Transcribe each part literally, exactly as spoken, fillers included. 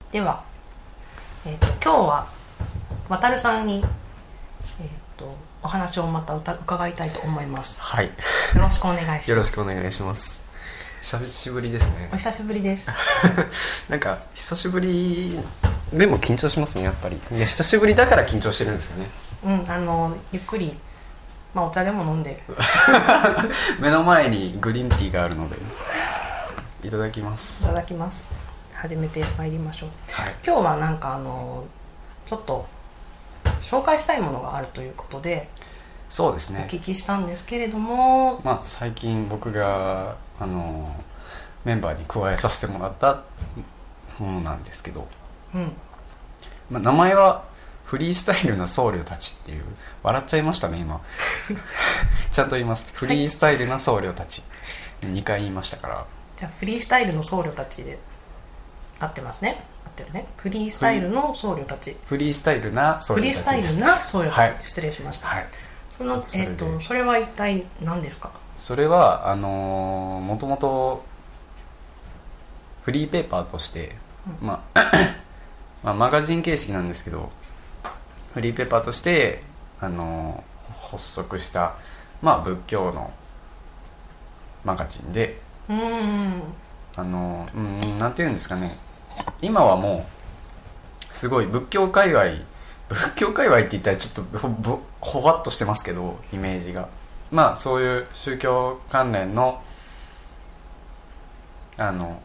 では、えーと、今日は渡るさんに、えーと、お話をまた伺いたいと思います。 はい、 よろしくお願いします。 よろしくお願いします。久しぶりですね。 お久しぶりですなんか久しぶりでも緊張しますね、やっぱり。いや、久しぶりだから緊張してるんですかね。 うん、あのゆっくり、まあ、お茶でも飲んで目の前にグリーンティーがあるのでいただきます。 いただきます。始めてまいりましょう、 はい、 今日はなんかあのちょっと紹介したいものがあるということで、 そうですね、 お聞きしたんですけれども、 まあ、最近僕があのメンバーに加えさせてもらったものなんですけど、 うんまあ、名前はフリースタイルな僧侶たちっていう、笑っちゃいましたね今ちゃんと言います。フリースタイルな僧侶たち、はい、にかい言いましたから。 じゃあフリースタイルの僧侶たちで合ってますね。合ってるね。フリースタイルの僧侶たち。 フリースタイルな僧侶たちです。 フリースタイルな僧侶たち、はい、失礼しました。 はい。 そのえっとそれは一体何ですか。 それはあのー、もともとフリーペーパーとして、うん、まあ、まあマガジン形式なんですけど、フリーペーパーとしてあのー、発足した、まあ、仏教のマガジンで、 うーんあのー、うん、なんていうんですかね、今はもうすごい仏教界隈仏教界隈って言ったらちょっと ほ, ほわっとしてますけど、イメージが、まあそういう宗教関連のあの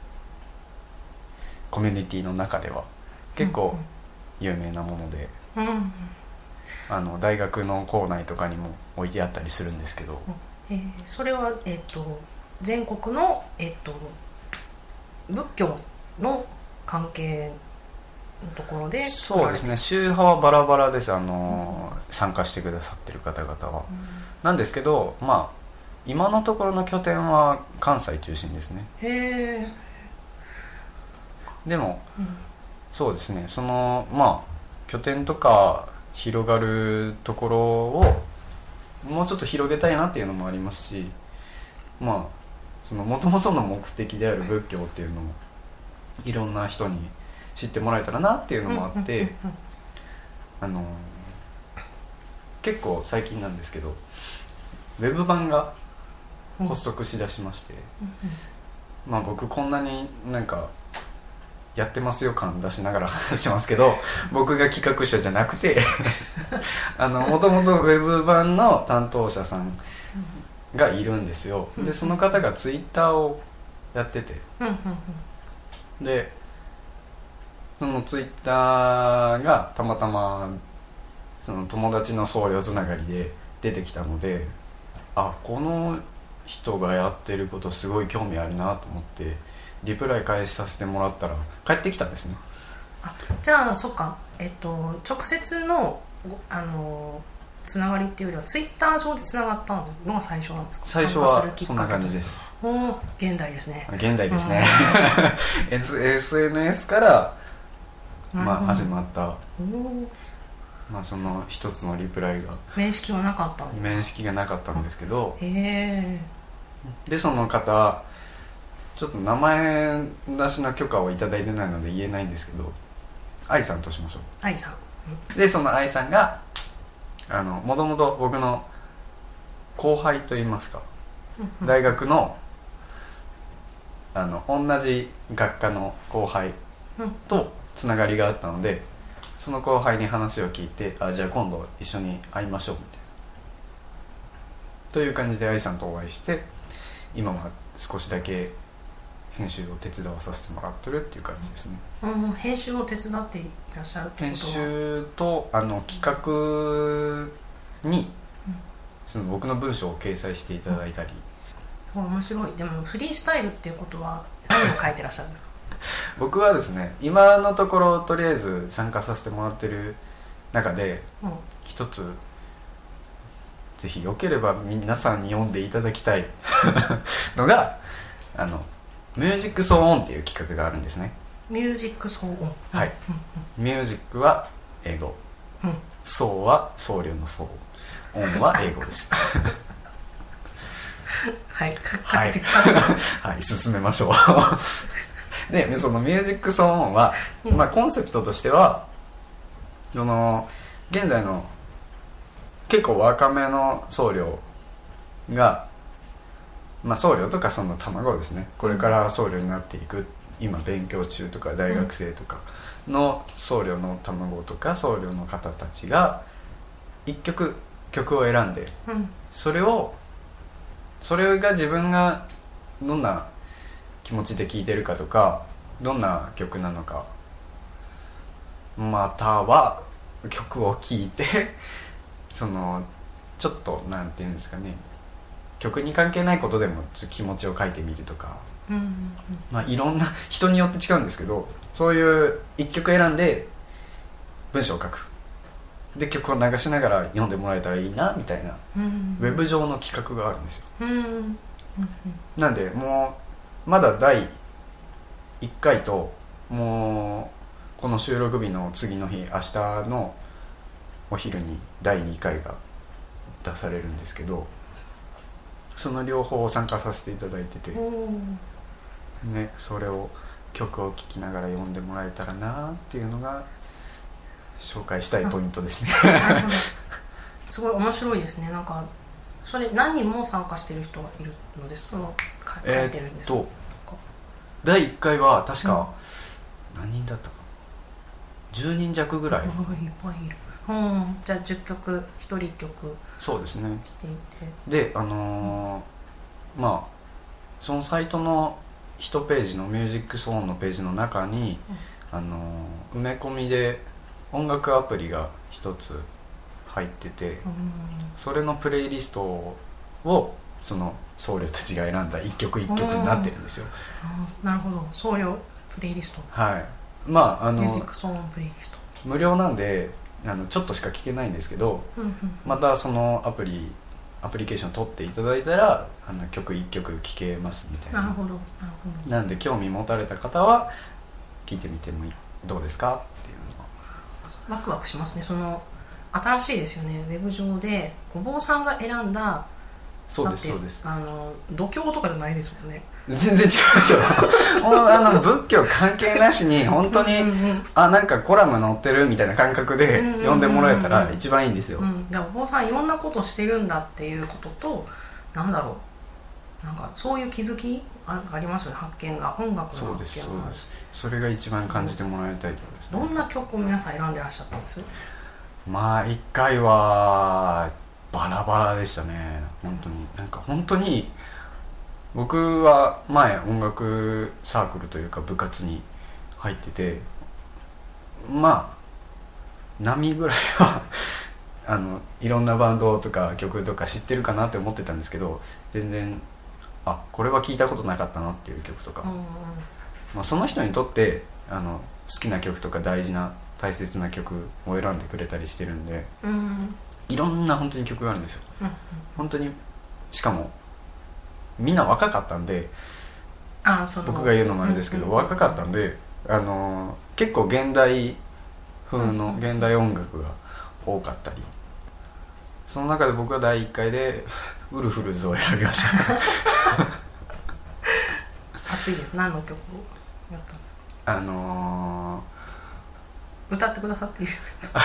コミュニティの中では結構有名なもので、 うんうん、 あの大学の構内とかにも置いてあったりするんですけど、 えー、それは、えー、と全国の、えー、と仏教の関係のところで。 そうですね、宗派はバラバラです。あの、うん、参加してくださってる方々は、うん、なんですけど、まあ今のところの拠点は関西中心ですね。 へえ。 でも、 うん、 そうですね、そのまあ拠点とか広がるところをもうちょっと広げたいなっていうのもありますし、まあその元々の目的である仏教っていうのもいろんな人に知ってもらえたらなっていうのもあって、あの結構最近なんですけどウェブ版が発足しだしまして、うん、まあ僕こんなになんかやってますよ感出しながら話してますけど僕が企画者じゃなくてあのもともとウェブ版の担当者さんがいるんですよ。でその方がツイッターをやってて、でそのツイッターがたまたまその友達の僧侶つながりで出てきたので、あ、この人がやってることすごい興味あるなと思ってリプライ返しさせてもらったら帰ってきたんですね。 あ、じゃあそっか、えっと直接のあのつながりっていうよりはツイッター上でつながったのが最初なんですか。 最初はそんな感じです。 お、現代ですね。 現代ですね、うん、エスエヌエス から、まあ、始まった、まあ、その一つのリプライが面識はなかった面識がなかったんですけど、 へーでその方ちょっと名前出しの許可をいただいてないので言えないんですけど、愛さんとしましょう。 愛さん、 うん、でその愛さんがあのもともと僕の後輩といいますか、大学のあの同じ学科の後輩とつながりがあったので、その後輩に話を聞いて、あ、じゃあ今度一緒に会いましょうみたいなという感じで愛さんとお会いして、今は少しだけ編集を手伝わさせてもらってるっていう感じですね。 うん、編集を手伝っていらっしゃるってことは、 編集とあの企画に、うん、その僕の文章を掲載していただいたり、 うん、そう面白い。でもフリースタイルっていうことは何を書いてらっしゃるんですか。 僕はですね、今のところとりあえず参加させてもらってる中で、うん、一つぜひよければ皆さんに読んでいただきたいのがあのミュージックソーオンっていう企画があるんですね。 ミュージックソーオン、 はい、うん、ミュージックは英語、うん、ソーは僧侶のソー、オンは英語ですはいはい、はい、進めましょうでそのミュージックソーンは、 うんまあ、コンセプトとしてはその現代の結構若めの僧侶が、まあ、僧侶とかその卵ですね、これから僧侶になっていく今勉強中とか大学生とかの僧侶の卵とか僧侶の方たちが一曲曲を選んで、 うんそれをそれが自分がどんな気持ちで聴いてるかとかどんな曲なのか、または曲を聴いてそのちょっとなんていうんですかね、曲に関係ないことでも気持ちを書いてみるとか、 うんうんまあいろんな人によって違うんですけど、そういう一曲選んで文章を書く、で曲を流しながら読んでもらえたらいいなみたいな、 うんうんウェブ上の企画があるんですよ。 うんうんうんなんでもうまだだいいっかいと、もうこの収録日の次の日明日のお昼にだいにかいが出されるんですけど、その両方を参加させていただいてて、ね、それを曲を聴きながら読んでもらえたらなっていうのが紹介したいポイントですね。 なるほど。すごい面白いですね。なんかそれ何人も参加してる人がいるのです。その書いてるんですか。 えーっとだいいっかいは確か、うん、何人だったかじゅうにん弱ぐらい、 いっぱいいる。うん、じゃあじゅっきょくひとりいっきょくそうですね来ていて、 であのー、まあそのサイトのいちページのミュージックソーンのページの中に、うん、あのー、埋め込みで音楽アプリが一つ入ってて、うん、それのプレイリストをその僧侶たちが選んだ一曲一曲になってるんですよ。 なるほど、僧侶プレイリスト。 はい。まああのミュージックソーンプレイリスト無料なんであのちょっとしか聴けないんですけど、うんうん、またそのアプリアプリケーション取っていただいたらあの曲一曲聴けますみたいな。 なるほどなるほど。 なんで興味持たれた方は聴いてみてもどうですかっていうのはワクワクしますね。その新しいですよね。ウェブ上でごぼうさんが選んだ、 そうですそうです、 あの度胸とかじゃないですもんね。 全然違うですよ。あの仏教関係なしに本当にうん、うん、あなんかコラム載ってるみたいな感覚で読んでもらえたら一番いいんですよ。 うん、だからお坊さんいろんなことしてるんだっていうことと、なんだろう、なんかそういう気づき あ, ありますよね。発見が、音楽の発見が。そうですそうです。 それが一番感じてもらいたいところですね。 どんな曲を皆さん選んでらっしゃったんです？ まあいっかいはバラバラでしたね。本当になんか本当に僕は前音楽サークルというか部活に入ってて、まあ波ぐらいはあのいろんなバンドとか曲とか知ってるかなって思ってたんですけど、全然あこれは聞いたことなかったなっていう曲とか、うんうん、まあ、その人にとってあの好きな曲とか大事な大切な曲を選んでくれたりしてるんで、うん、いろんな本当に曲があるんですよ、うんうん、本当に。しかもみんな若かったんで、あその僕が言うのもあれですけど、うんうん、若かったんであの結構現代風の現代音楽が多かったり、その中で僕はだいいっかいでウルフルズを選びました熱いです。何の曲をやったんですか？ あのー、歌ってくださっていいですか？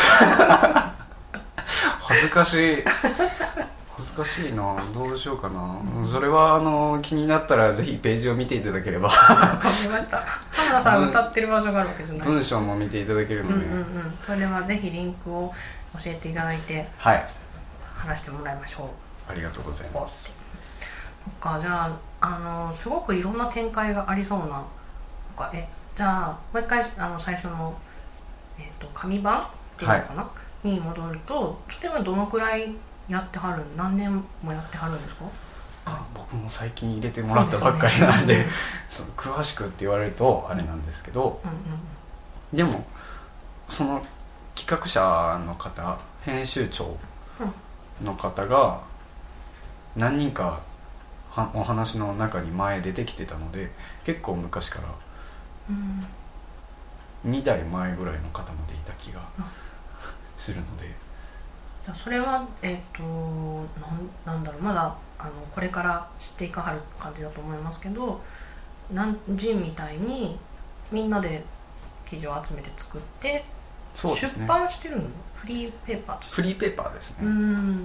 恥ずかしい恥ずかしいな、どうしようかな、うん、それはあの気になったらぜひページを見ていただければ。 わかりました。浜田さん歌ってる場所があるわけじゃない。 文章も見ていただけるので、 うんうんうん、それはぜひリンクを教えていただいて、はい、話してもらいましょう。ありがとうございます。 そっか、じゃあ、あのすごくいろんな展開がありそうな、なんかえじゃあもう一回あの最初の、えー、と紙版っていうのかな、はい、に戻ると、それはどのくらいやってはる、何年もやってはるんですか？ あ、僕も最近入れてもらったばっかりなんで、その詳しくって言われるとあれなんですけど、うんうん、でもその企画者の方、編集長の方が何人かはお話の中に前出てきてたので、結構昔から、うん、にだいまえぐらいの方までいた気がするので、 それはえっ、ー、と な, なんだろうまだあのこれから知っていかはる感じだと思いますけど、 南人みたいにみんなで記事を集めて作って、 そうですね、 出版してるの？フリーペーパーとして。 フリーペーパーですね。 うん。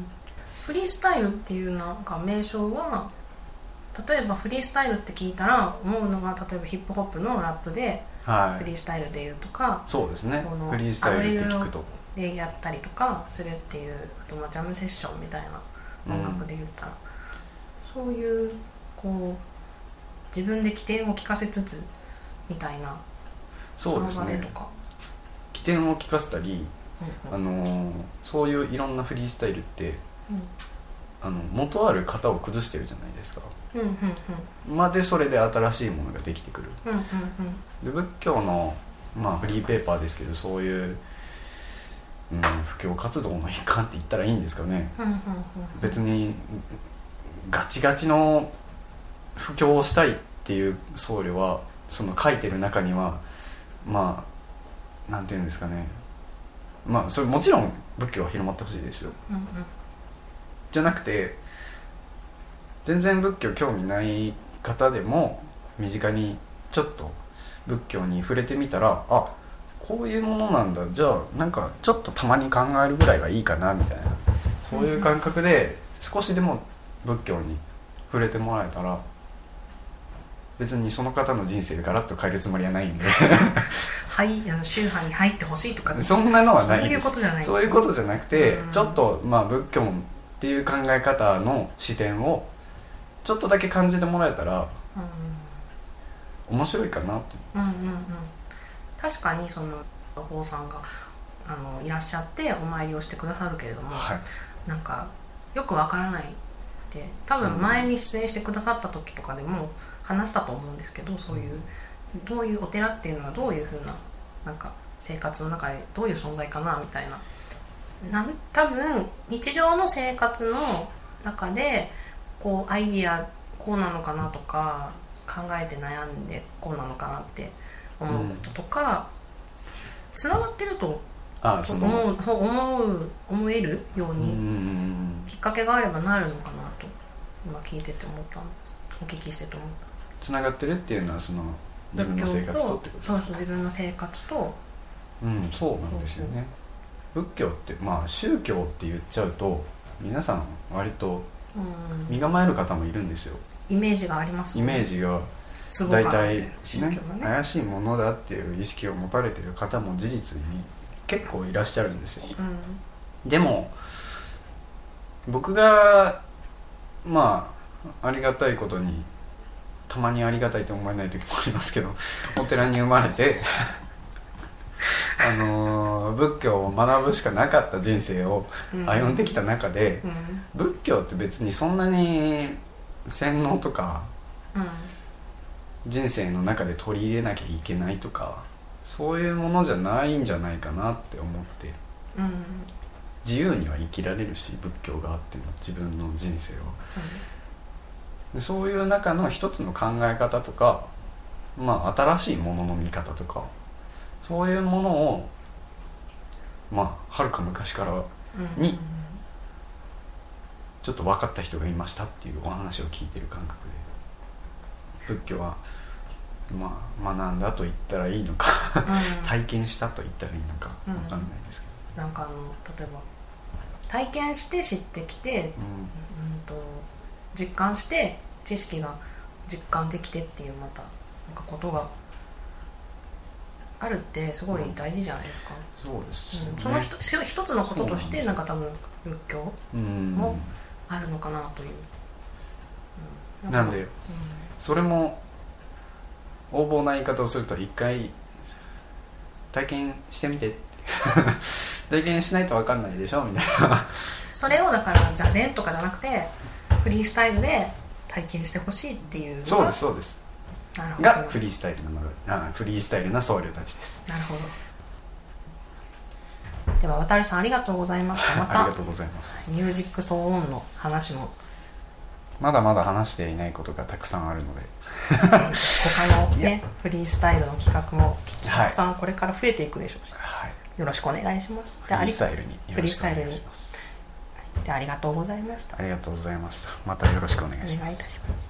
フリースタイルっていうなんか名称は、例えばフリースタイルって聞いたら思うのが、例えばヒップホップのラップでフリースタイルで言うとか、 そうですね、 このフリースタイルって聞くとでやったりとかするっていう、あとまあジャムセッションみたいな音楽で言ったら、うん、そういうこう自分で起点を聞かせつつみたいな、 そうですね、 その場でとか起点を聞かせたり、 うんうん、 あのー、そういういろんなフリースタイルって、 うん、 あの元ある型を崩してるじゃないですか、 うんうんうん、 までそれで新しいものができてくる、 うんうんうん、 で仏教の、まあ、フリーペーパーですけど、そういう、うん、布教活動の一環って言ったらいいんですかね、 うんうんうん、 別にガチガチの布教をしたいっていう僧侶はその書いてる中には、まあなんていうんですかね、まあそれもちろん仏教は広まってほしいですよ、 うんうん、 じゃなくて全然仏教興味ない方でも身近にちょっと仏教に触れてみたら、あ、こういうものなんだ、じゃあなんかちょっとたまに考えるぐらいはいいかなみたいな、そういう感覚で少しでも仏教に触れてもらえたら、別にその方の人生でガラッと変えるつもりはないんではい、あの宗派に入ってほしいとかそんなのはないです。 そういうことじゃない、 そういうことじゃなくて、 うん、 ちょっとまあ仏教っていう考え方の視点をちょっとだけ感じてもらえたら、うん、面白いかなと、 うんうんうん、確かにその法さんがあのいらっしゃってお参りをしてくださるけれども、 はい、 なんかよくわからないって多分前に出演してくださった時とかでも話したと思うんですけど、そういうどういうお寺っていうのはどういう風ななんか生活の中でどういう存在かなみたいな、なん多分日常の生活の中でこうアイディアこうなのかなとか考えて悩んでこうなのかなって思うこととか、つながってるとああその思う、そう思う思えるようにきっかけがあればなるのかなと今聞いてて思ったんです。お聞きしてて思った。 つながってるっていうのはその自分の生活とってことですか？ そうそう、自分の生活と、 うん、そうなんですよね。仏教ってまあ宗教って言っちゃうと皆さん割と身構える方もいるんですよ。 イメージがありますもんね。イメージが大体、ねね、怪しいものだっていう意識を持たれている方も事実に結構いらっしゃるんですよ、うん、でも僕がまあありがたいことに、たまにありがたいと思えない時もありますけどお寺に生まれてあのー、仏教を学ぶしかなかった人生を歩んできた中で、うんうん、仏教って別にそんなに洗脳とか、うん、人生の中で取り入れなきゃいけないとかそういうものじゃないんじゃないかなって思って、うん、自由には生きられるし、仏教があっても自分の人生を、うん、でそういう中の一つの考え方とか、まあ、新しいものの見方とかそういうものをまあはるか昔からにちょっと分かった人がいましたっていうお話を聞いてる感覚で、仏教はまあ学んだと言ったらいいのか体験したと言ったらいいのか分かんないですけど、なんかあの例えば体験して知ってきて、うんうん、と実感して知識が実感できてっていうまたなんかことがあるってすごい大事じゃないですか、 うん、そうですね、 うん、その一一つのこととしてなんか多分仏教もあるのかなという、 うん、なんで、うん、それも横暴な言い方をすると一回体験してみて体験しないと分かんないでしょみたいなそれをだから座禅とかじゃなくてフリースタイルで体験してほしいっていうのそうですそうですがフリースタイルなのあフリースタイルな僧侶たちです。 なるほど。では渡さんありがとうございました。またありがとうございます。 ミュージックソーオンの話もまだまだ話していないことがたくさんあるので他のねフリースタイルの企画もきっとたくさんこれから増えていくでしょうし、はい、よろしくお願いします。 フリースタイルにフリースタイルにでありがとうございました。 ありがとうございました。またよろしくお願いします。 お願いいたします。